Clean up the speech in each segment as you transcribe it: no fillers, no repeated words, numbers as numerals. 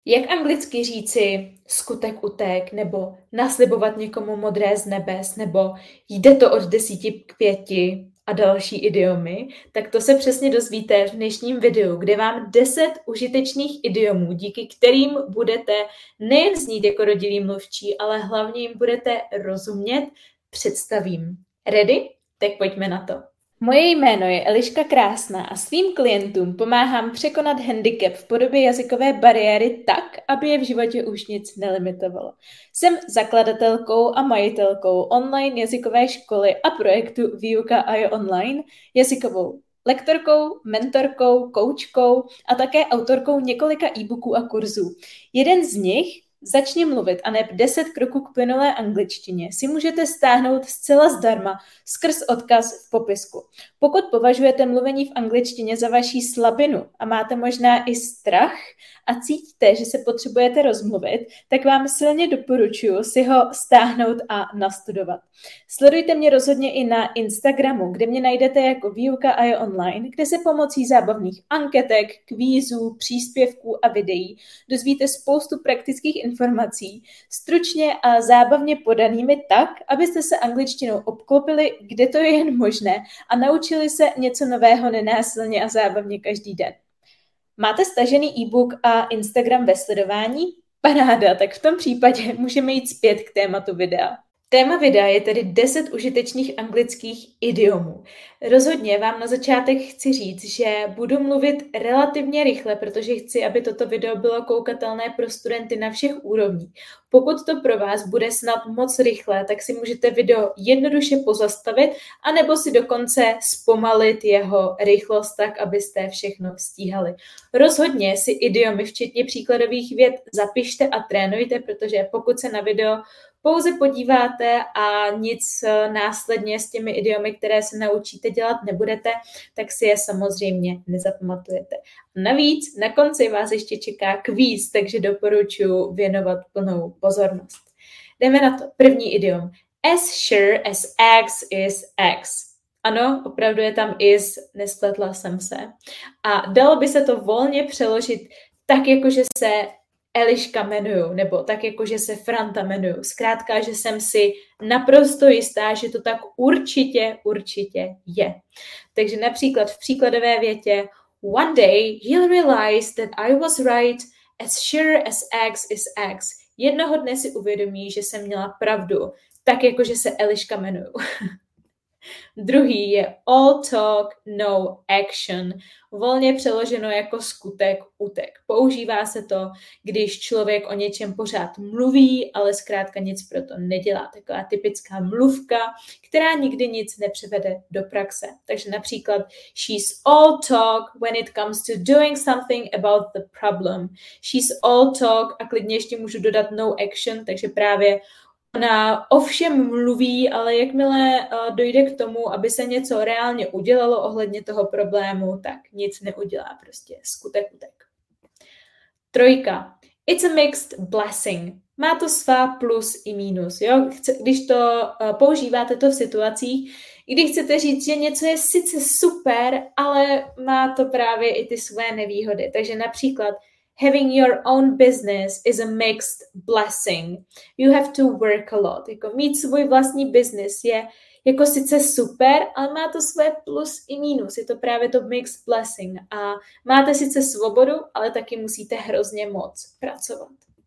Jak anglicky říci skutek utek, nebo naslibovat někomu modré z nebes, nebo jde to od 10 k 5 a další idiomy, tak to se přesně dozvíte v dnešním videu, kde vám 10 užitečných idiomů, díky kterým budete nejen znít jako rodilý mluvčí, ale hlavně jim budete rozumět, představím. Ready? Tak pojďme na to. Moje jméno je Eliška Krásná a svým klientům pomáhám překonat handicap v podobě jazykové bariéry tak, aby je v životě už nic nelimitovalo. Jsem zakladatelkou a majitelkou online jazykové školy a projektu Výuka AI online, jazykovou lektorkou, mentorkou, koučkou a také autorkou několika e-booků a kurzů. Jeden z nich, Začni mluvit a neb 10 kroků k plynulé angličtině, si můžete stáhnout zcela zdarma skrz odkaz v popisku. Pokud považujete mluvení v angličtině za vaší slabinu a máte možná i strach a cítíte, že se potřebujete rozmluvit, tak vám silně doporučuji si ho stáhnout a nastudovat. Sledujte mě rozhodně i na Instagramu, kde mě najdete jako Výuka AI online, kde se pomocí zábavných anketek, kvízů, příspěvků a videí dozvíte spoustu praktických informací, stručně a zábavně podanými tak, abyste se angličtinou obklopili, kde to je jen možné a naučili se něco nového nenásilně a zábavně každý den. Máte stažený e-book a Instagram ve sledování? Paráda, tak v tom případě můžeme jít zpět k tématu videa. Téma videa je tedy 10 užitečných anglických idiomů. Rozhodně vám na začátek chci říct, že budu mluvit relativně rychle, protože chci, aby toto video bylo koukatelné pro studenty na všech úrovních. Pokud to pro vás bude snad moc rychle, tak si můžete video jednoduše pozastavit, anebo si dokonce zpomalit jeho rychlost tak, abyste všechno stíhali. Rozhodně si idiomy, včetně příkladových vět, zapište a trénujte, protože pokud se na video pouze podíváte a nic následně s těmi idiomy, které se naučíte dělat nebudete, tak si je samozřejmě nezapamatujete. Navíc na konci vás ještě čeká kvíz, takže doporučuji věnovat plnou pozornost. Jdeme na to. První idiom. As sure as X is X. Ano, opravdu je tam is, nespletla jsem se. A dalo by se to volně přeložit tak, jako že se Eliška jmenuju, nebo tak jako, že se Franta jmenuju. Zkrátka, že jsem si naprosto jistá, že to tak určitě je. Takže například v příkladové větě One day he'll realize that I was right, as sure as X is X. Jednoho dne si uvědomí, že jsem měla pravdu, tak jako, že se Eliška jmenuju. Druhý je all talk, no action. Volně přeloženo jako skutek, utek. Používá se to, když člověk o něčem pořád mluví, ale zkrátka nic pro to nedělá. Taková typická mluvka, která nikdy nic nepřevede do praxe. Takže například she's all talk when it comes to doing something about the problem. She's all talk a klidně ještě můžu dodat no action, takže právě ona ovšem mluví, ale jakmile dojde k tomu, aby se něco reálně udělalo ohledně toho problému, tak nic neudělá, prostě skutek utek. Trojka. It's a mixed blessing. Má to svá plus i mínus. Jo? Když to používáte to v situacích, kdy chcete říct, že něco je sice super, ale má to právě i ty své nevýhody. Takže například having your own business is a mixed blessing. You have to work a lot. Jako mít svůj vlastní business je jako sice super, ale má to své plus i mínus. Je to právě to mixed blessing. A máte sice svobodu, ale taky musíte hrozně moc pracovat.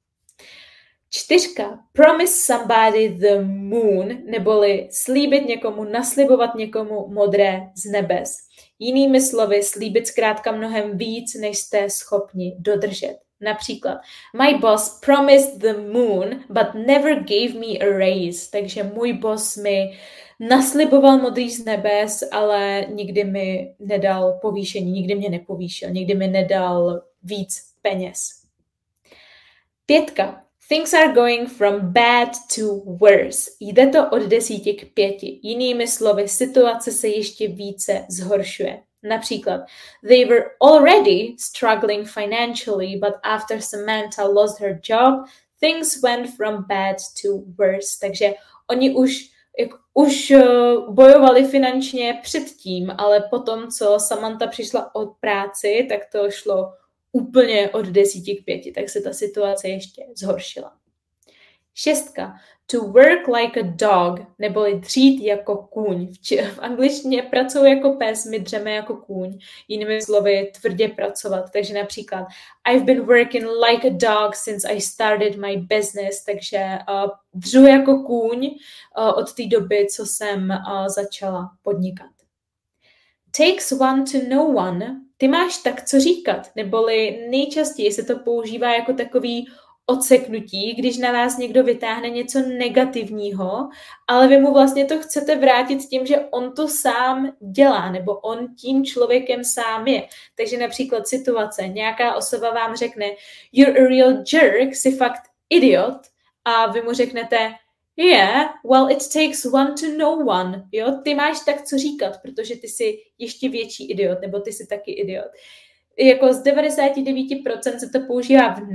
4. Promise somebody the moon, neboli slíbit někomu, naslibovat někomu modré z nebes. Jinými slovy, slíbit zkrátka mnohem víc, než jste schopni dodržet. Například, my boss promised the moon, but never gave me a raise. Takže můj boss mi nasliboval modrý z nebes, ale nikdy mi nedal povýšení, nikdy mě nepovýšil, nikdy mi nedal víc peněz. 5. Things are going from bad to worse. Jde to od 10 k 5. Jinými slovy, situace se ještě více zhoršuje. Například, they were already struggling financially, but after Samantha lost her job, things went from bad to worse. Takže oni už bojovali finančně předtím, ale potom, co Samantha přišla o práci, tak to šlo úplně od 10 k 5, tak se ta situace ještě zhoršila. 6. To work like a dog, neboli dřít jako kůň. V angličtině pracuji jako pes, my dřeme jako kůň. Jinými slovy, tvrdě pracovat. Takže například I've been working like a dog since I started my business. Takže dřu jako kůň od té doby, co jsem začala podnikat. Takes one to know one. Ty máš tak co říkat, neboli nejčastěji se to používá jako takový odseknutí, když na vás někdo vytáhne něco negativního, ale vy mu vlastně to chcete vrátit tím, že on to sám dělá, nebo on tím člověkem sám je. Takže například situace, nějaká osoba vám řekne you're a real jerk, jsi fakt idiot, a vy mu řeknete yeah, well, it takes one to know one. Jo? Ty máš tak co říkat, protože ty jsi ještě větší idiot, nebo ty jsi taky idiot. Jako z 99% se to používá v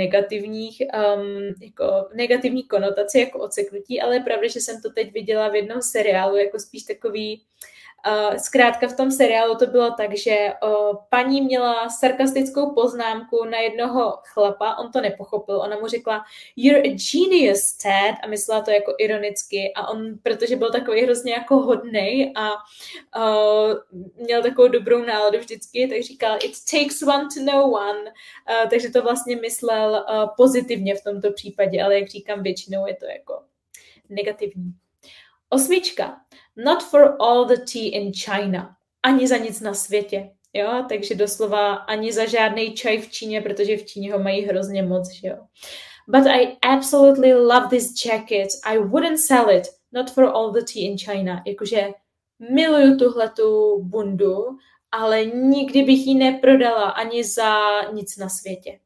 negativní konotaci, jako odseknutí, ale je pravda, že jsem to teď viděla v jednom seriálu, jako spíš takový. Zkrátka v tom seriálu to bylo tak, že paní měla sarkastickou poznámku na jednoho chlapa, on to nepochopil, ona mu řekla you're a genius, Ted, a myslela to jako ironicky, a on, protože byl takový hrozně jako hodnej a měl takovou dobrou náladu vždycky, tak říkal it takes one to know one, takže to vlastně myslel pozitivně v tomto případě, ale jak říkám, většinou je to jako negativní. 8. Not for all the tea in China. Ani za nic na světě. Jo? Takže doslova ani za žádný čaj v Číně, protože v Číně ho mají hrozně moc. Jo? But I absolutely love this jacket. I wouldn't sell it. Not for all the tea in China. Jakože miluju tuhletu bundu, ale nikdy bych ji neprodala ani za nic na světě.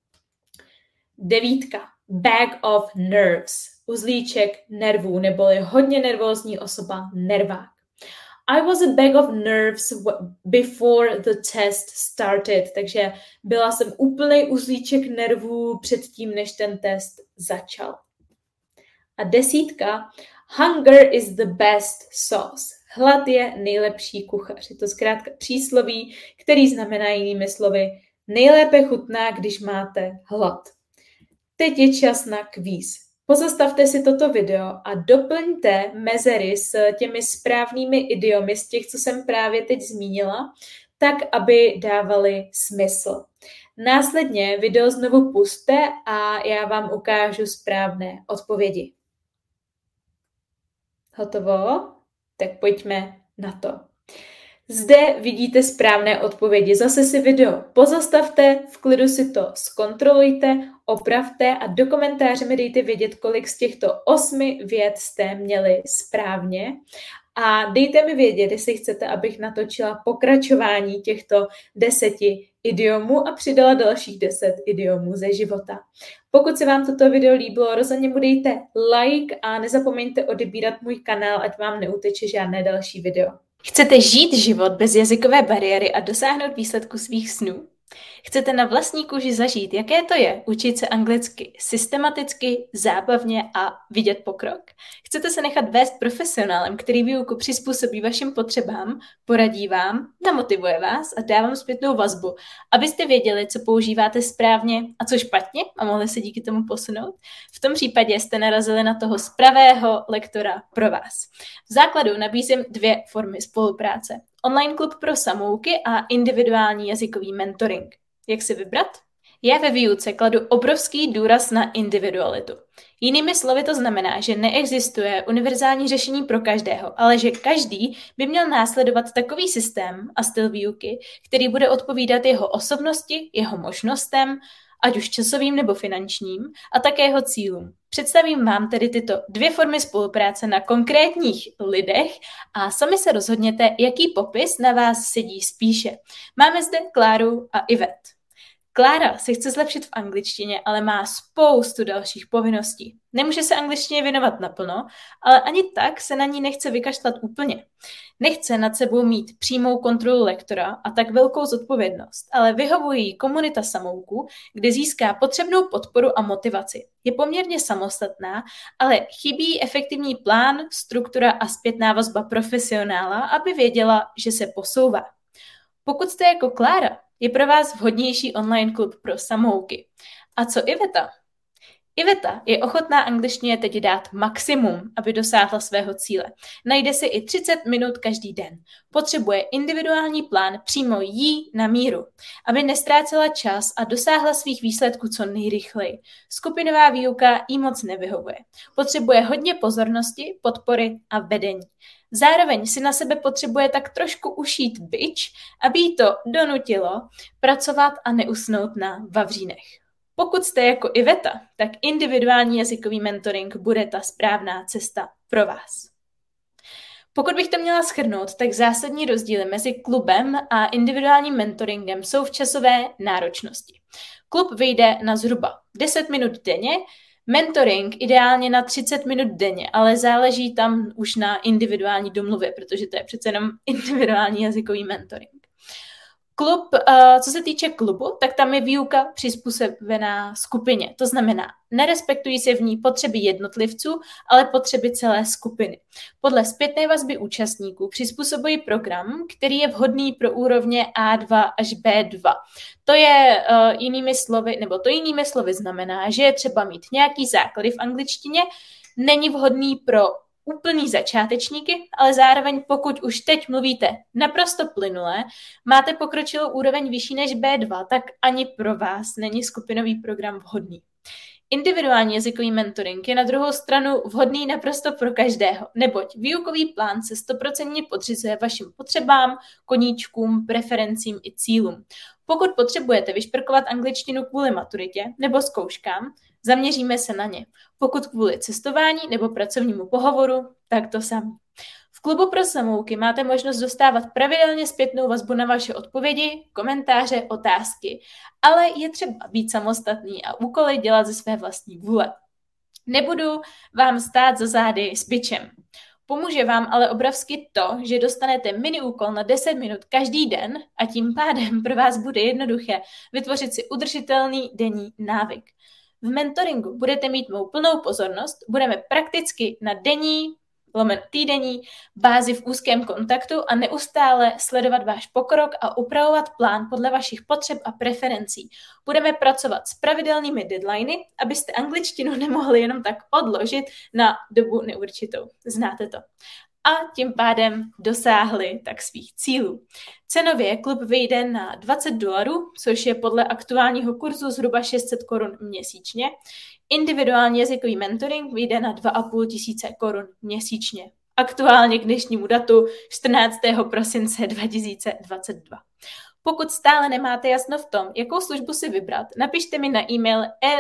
9. Bag of nerves. Uzlíček nervů, neboli hodně nervózní osoba, nervák. I was a bag of nerves before the test started, takže byla jsem úplný uzlíček nervů předtím, než ten test začal. A 10. Hunger is the best sauce. Hlad je nejlepší kuchař. Je to zkrátka přísloví, který znamená jinými slovy nejlépe chutná, když máte hlad. Teď je čas na kvíz. Pozastavte si toto video a doplňte mezery s těmi správnými idiomy z těch, co jsem právě teď zmínila, tak, aby dávaly smysl. Následně video znovu pusťte a já vám ukážu správné odpovědi. Hotovo? Tak pojďme na to. Zde vidíte správné odpovědi. Zase si video pozastavte, v klidu si to zkontrolujte, opravte a do komentáře mi dejte vědět, kolik z těchto 8 vět jste měli správně. A dejte mi vědět, jestli chcete, abych natočila pokračování těchto 10 idiomů a přidala dalších 10 idiomů ze života. Pokud se vám toto video líbilo, rozhodně mu dejte like a nezapomeňte odebírat můj kanál, ať vám neuteče žádné další video. Chcete žít život bez jazykové bariéry a dosáhnout výsledku svých snů? Chcete na vlastní kůži zažít, jaké to je učit se anglicky systematicky, zábavně a vidět pokrok? Chcete se nechat vést profesionálem, který výuku přizpůsobí vašim potřebám, poradí vám, namotivuje vás a dá vám zpětnou vazbu, abyste věděli, co používáte správně a co špatně a mohli se díky tomu posunout? V tom případě jste narazili na toho pravého lektora pro vás. V základu nabízím 2 formy spolupráce. Online klub pro samouky a individuální jazykový mentoring. Jak si vybrat? Já ve výuce kladu obrovský důraz na individualitu. Jinými slovy to znamená, že neexistuje univerzální řešení pro každého, ale že každý by měl následovat takový systém a styl výuky, který bude odpovídat jeho osobnosti, jeho možnostem, ať už časovým nebo finančním, a také jeho cílům. Představím vám tedy tyto 2 formy spolupráce na konkrétních lidech a sami se rozhodněte, jaký popis na vás sedí spíše. Máme zde Kláru a Ivet. Klára se chce zlepšit v angličtině, ale má spoustu dalších povinností. Nemůže se angličtině věnovat naplno, ale ani tak se na ní nechce vykašlat úplně. Nechce nad sebou mít přímou kontrolu lektora a tak velkou zodpovědnost, ale vyhovuje jí komunita samouků, kde získá potřebnou podporu a motivaci. Je poměrně samostatná, ale chybí efektivní plán, struktura a zpětná vazba profesionála, aby věděla, že se posouvá. Pokud jste jako Klára, je pro vás vhodnější online klub pro samouky. A co Iveta? Iveta je ochotná angličtině teď dát maximum, aby dosáhla svého cíle. Najde si i 30 minut každý den. Potřebuje individuální plán přímo jí na míru, aby nestrácela čas a dosáhla svých výsledků co nejrychleji. Skupinová výuka jí moc nevyhovuje. Potřebuje hodně pozornosti, podpory a vedení. Zároveň si na sebe potřebuje tak trošku ušít bič, aby jí to donutilo pracovat a neusnout na vavřínech. Pokud jste jako Iveta, tak individuální jazykový mentoring bude ta správná cesta pro vás. Pokud bych to měla shrnout, tak zásadní rozdíly mezi klubem a individuálním mentoringem jsou v časové náročnosti. Klub vyjde na zhruba 10 minut denně, mentoring ideálně na 30 minut denně, ale záleží tam už na individuální domluvě, protože to je přece jenom individuální jazykový mentoring. Klub, co se týče klubu, tak tam je výuka přizpůsobená skupině. To znamená, nerespektují se v ní potřeby jednotlivců, ale potřeby celé skupiny. Podle zpětné vazby účastníků přizpůsobují program, který je vhodný pro úrovně A2 až B2. To je jinými slovy znamená, že je třeba mít nějaký základy v angličtině, není vhodný pro úplný začátečníky, ale zároveň pokud už teď mluvíte naprosto plynule, máte pokročilou úroveň vyšší než B2, tak ani pro vás není skupinový program vhodný. Individuální jazykový mentoring je na druhou stranu vhodný naprosto pro každého, neboť výukový plán se 100% podřizuje vašim potřebám, koníčkům, preferencím i cílům. Pokud potřebujete vyšperkovat angličtinu kvůli maturitě nebo zkouškám, zaměříme se na ně. Pokud kvůli cestování nebo pracovnímu pohovoru, tak to samé. V klubu pro samouky máte možnost dostávat pravidelně zpětnou vazbu na vaše odpovědi, komentáře, otázky, ale je třeba být samostatný a úkoly dělat ze své vlastní vůle. Nebudu vám stát za zády s bičem. Pomůže vám ale obrovsky to, že dostanete mini úkol na 10 minut každý den a tím pádem pro vás bude jednoduché vytvořit si udržitelný denní návyk. V mentoringu budete mít mou plnou pozornost, budeme prakticky na týdenní bázi v úzkém kontaktu a neustále sledovat váš pokrok a upravovat plán podle vašich potřeb a preferencí. Budeme pracovat s pravidelnými deadliny, abyste angličtinu nemohli jenom tak odložit na dobu neurčitou. Znáte to. A tím pádem dosáhli tak svých cílů. Cenově klub vyjde na $20, což je podle aktuálního kurzu zhruba 600 Kč měsíčně. Individuální jazykový mentoring vyjde na 2500 Kč měsíčně. Aktuálně k dnešnímu datu 14. prosince 2022. Pokud stále nemáte jasno v tom, jakou službu si vybrat, napište mi na e-mail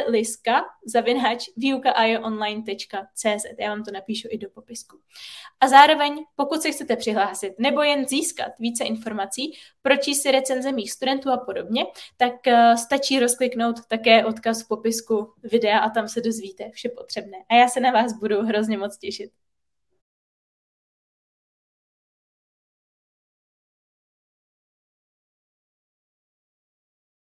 eliska@viuka.ionline.cz. Já vám to napíšu i do popisku. A zároveň, pokud se chcete přihlásit nebo jen získat více informací, pročíst si recenze mých studentů a podobně, tak stačí rozkliknout také odkaz v popisku videa a tam se dozvíte vše potřebné. A já se na vás budu hrozně moc těšit.